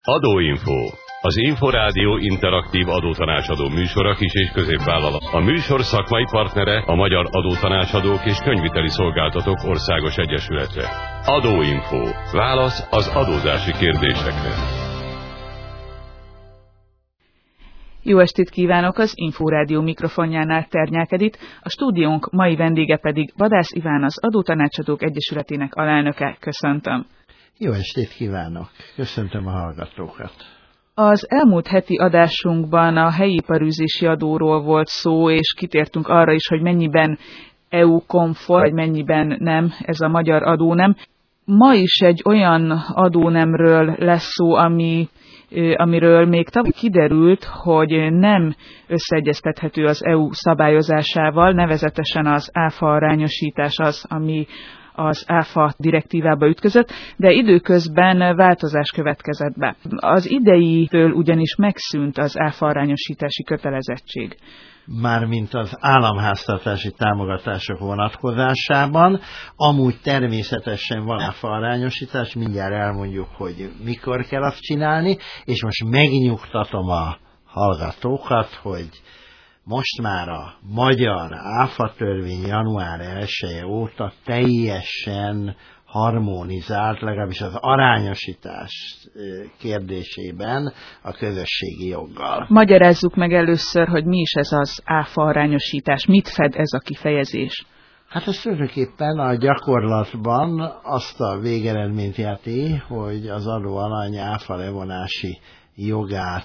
Adóinfo. Az Inforádió interaktív adótanácsadó műsora kis- és középvállalat. A műsor szakmai partnere a Magyar Adótanácsadók és Könyviteli Szolgáltatók Országos Egyesülete. Adóinfo. Válasz az adózási kérdésekre. Jó estét kívánok! Az Inforádió mikrofonjánál Ternyák Edit, a stúdiónk mai vendége pedig Vadász Iván, az Adótanácsadók Egyesületének alelnöke. Köszöntöm! Jó estét kívánok! Köszöntöm a hallgatókat! Az elmúlt heti adásunkban a helyi iparűzési adóról volt szó, és kitértünk arra is, hogy mennyiben EU-konform, vagy mennyiben nem ez a magyar adónem. Ma is egy olyan adónemről lesz szó, amiről még tavaly kiderült, hogy nem összeegyeztethető az EU szabályozásával, nevezetesen az áfa arányosítás az, ami az áfa direktívába ütközött, de időközben változás következett be. Az idejitől ugyanis megszűnt az áfa arányosítási kötelezettség. Mármint az államháztartási támogatások vonatkozásában, amúgy természetesen van áfa arányosítás, mindjárt elmondjuk, hogy mikor kell azt csinálni, és most megnyugtatom a hallgatókat, hogy most már a magyar áfa törvény január 1-e óta teljesen harmonizált, legalábbis az arányosítás kérdésében a közösségi joggal. Magyarázzuk meg először, hogy mi is ez az áfa arányosítás, mit fed ez a kifejezés? Hát ez tulajdonképpen a gyakorlatban azt a végeredményt jelenti, hogy az adóalany áfa levonási jogát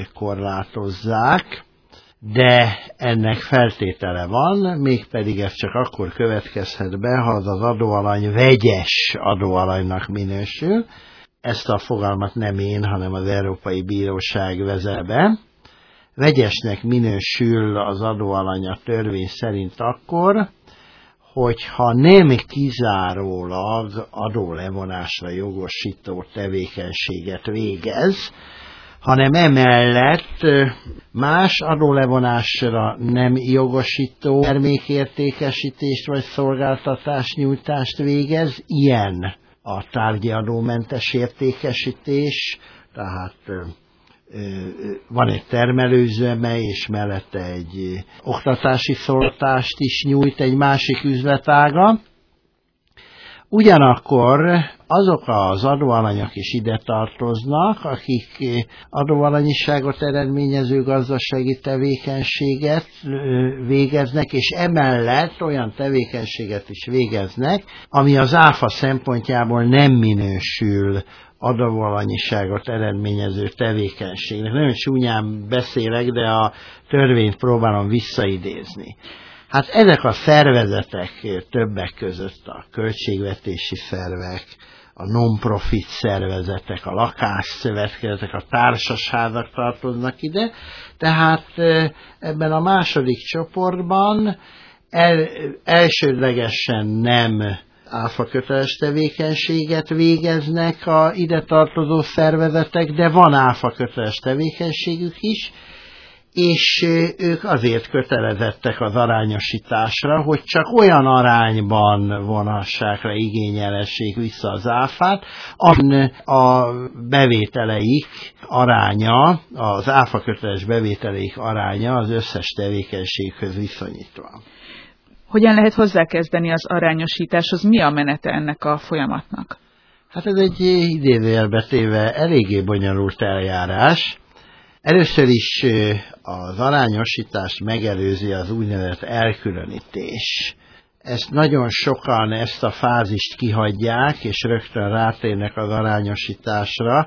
korlátozzák, de ennek feltétele van, mégpedig ez csak akkor következhet be, ha az adóalany vegyes adóalanynak minősül. Ezt a fogalmat nem én, hanem az Európai Bíróság vezet be. Vegyesnek minősül az adóalany a törvény szerint akkor, hogyha nem kizárólag adólevonásra jogosító tevékenységet végez, hanem emellett más adólevonásra nem jogosító termékértékesítést vagy szolgáltatásnyújtást végez, ilyen a tárgyi adómentes értékesítés, tehát van egy termelőüzeme, és mellette egy oktatási szolgáltatást is nyújt egy másik üzletága. Ugyanakkor azok az adóalanyok is ide tartoznak, akik adóalanyiságot eredményező gazdasági tevékenységet végeznek, és emellett olyan tevékenységet is végeznek, ami az áfa szempontjából nem minősül adóalanyiságot eredményező tevékenységnek. Nagyon csúnyán beszélek, de a törvényt próbálom visszaidézni. Hát ezek a szervezetek többek között a költségvetési szervek, a non-profit szervezetek, a lakásszövetkezetek, a társasházak tartoznak ide, tehát ebben a második csoportban elsődlegesen nem áfaköteles tevékenységet végeznek a ide tartozó szervezetek, de van áfaköteles tevékenységük is, és ők azért kötelezettek az arányosításra, hogy csak olyan arányban vonassák le, igényelessék vissza az áfát, amin a bevételeik aránya, az áfaköteles bevételeik aránya az összes tevékenységhöz viszonyítva. Hogyan lehet hozzákezdeni az arányosításhoz? Mi a menete ennek a folyamatnak? Hát ez egy idézőjelbe téve eléggé bonyolult eljárás. Először is az arányosítás megelőzi az úgynevezett elkülönítés. Nagyon sokan ezt a fázist kihagyják, és rögtön rátérnek az arányosításra,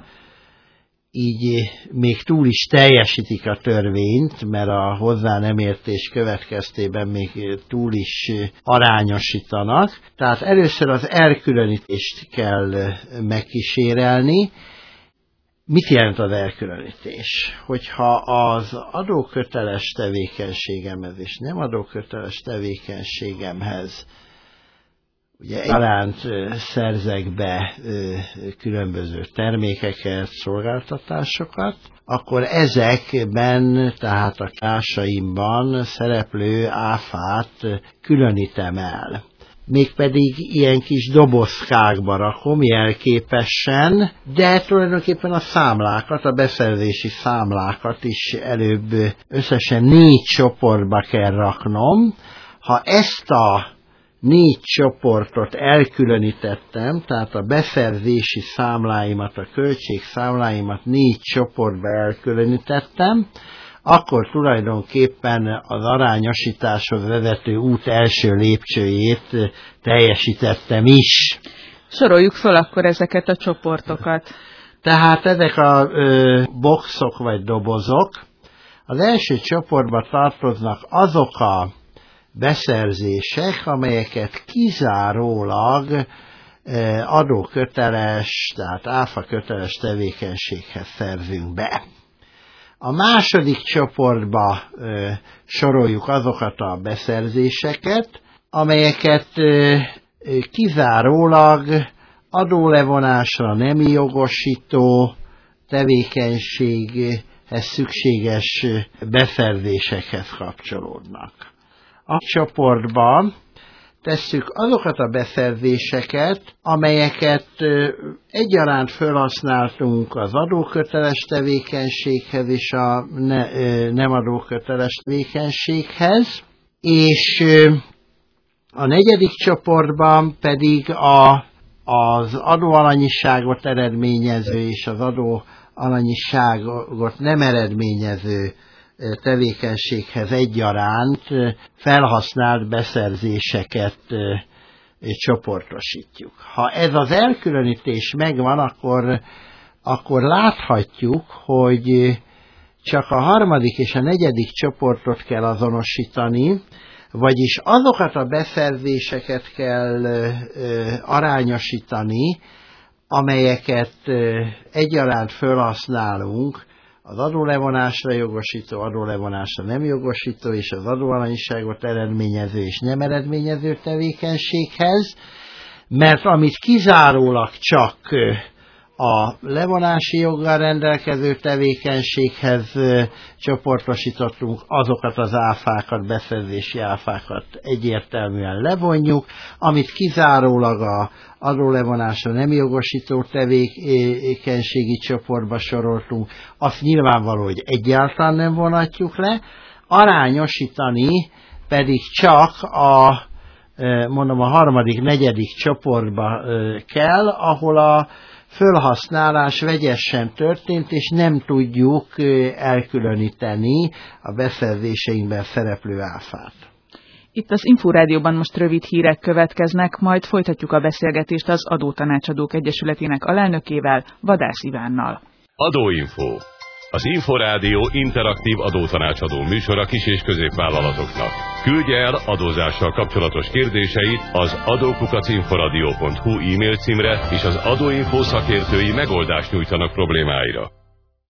így még túl is teljesítik a törvényt, mert a hozzá nem értés következtében még túl is arányosítanak. Tehát először az elkülönítést kell megkísérelni. Mit jelent az elkülönítés? Hogyha az adóköteles tevékenységemhez és nem adóköteles tevékenységemhez ugye egyaránt szerzek be különböző termékeket, szolgáltatásokat, akkor ezekben, tehát a társaimban szereplő áfát különítem el. mégpedig ilyen kis dobozkákba rakom jelképesen, de tulajdonképpen a számlákat, a beszerzési számlákat is előbb összesen 4 csoportba kell raknom. Ha ezt a 4 csoportot elkülönítettem, tehát a beszerzési számláimat, a költségszámláimat 4 csoportba elkülönítettem, akkor tulajdonképpen az arányosításhoz vezető út első lépcsőjét teljesítettem is. Soroljuk fel akkor ezeket a csoportokat. Tehát ezek a boxok vagy dobozok. Az első csoportba tartoznak azok a beszerzések, amelyeket kizárólag adóköteles, tehát áfaköteles tevékenységhez szerzünk be. A második csoportba soroljuk azokat a beszerzéseket, amelyeket kizárólag adólevonásra nemi jogosító tevékenységhez szükséges beszerzésekhez kapcsolódnak. A csoportban tesszük azokat a beszerzéseket, amelyeket egyaránt felhasználtunk az adóköteles tevékenységhez és a nem adóköteles tevékenységhez, és a negyedik csoportban pedig az adóalanyiságot eredményező és az adóalanyiságot nem eredményező tevékenységhez egyaránt felhasznált beszerzéseket csoportosítjuk. Ha ez az elkülönítés megvan, akkor láthatjuk, hogy csak a harmadik és a negyedik csoportot kell azonosítani, vagyis azokat a beszerzéseket kell arányosítani, amelyeket egyaránt felhasználunk az adólevonásra jogosító, adólevonásra nem jogosító és az adóalanyiságot eredményező és nem eredményező tevékenységhez, mert amit kizárólag csak a levonási joggal rendelkező tevékenységhez csoportosítottunk, azokat az áfákat, beszerzési áfákat egyértelműen levonjuk, amit kizárólag a adólevonásra nem jogosító tevékenységi csoportba soroltunk, azt nyilvánvaló, hogy egyáltalán nem vonatjuk le, arányosítani pedig csak a harmadik, negyedik csoportba kell, ahol a fölhasználás vegyesen történt, és nem tudjuk elkülöníteni a beszerzéseinkben szereplő áfát. Itt az Inforádióban most rövid hírek következnek, majd folytatjuk a beszélgetést az Adótanácsadók Egyesületének alelnökével, Vadász Ivánnal. Adóinfo. Az Inforádió interaktív adótanácsadó műsora kis- és középvállalatoknak. Küldje el adózással kapcsolatos kérdéseit az adókukacinforadio.hu e-mail címre, és az Adóinfo szakértői megoldást nyújtanak problémáira.